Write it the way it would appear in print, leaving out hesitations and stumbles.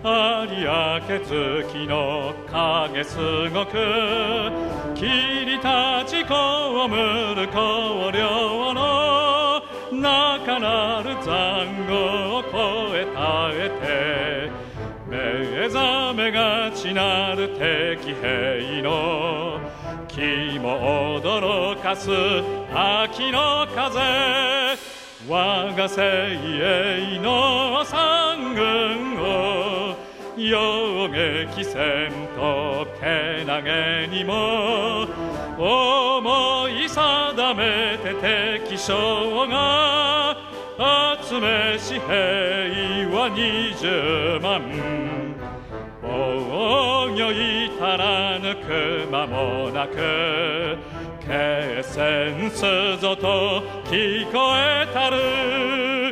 有明月の影すごく霧立ちこむる荒涼の中なる残酷を越え耐えて目覚めがちなる敵兵の気も驚かす秋の風我が精鋭の三軍を容撃戦とけなげにも思い定めて敵将が集めし兵は20万防御至らぬく間もなく決戦すぞと聞こえたる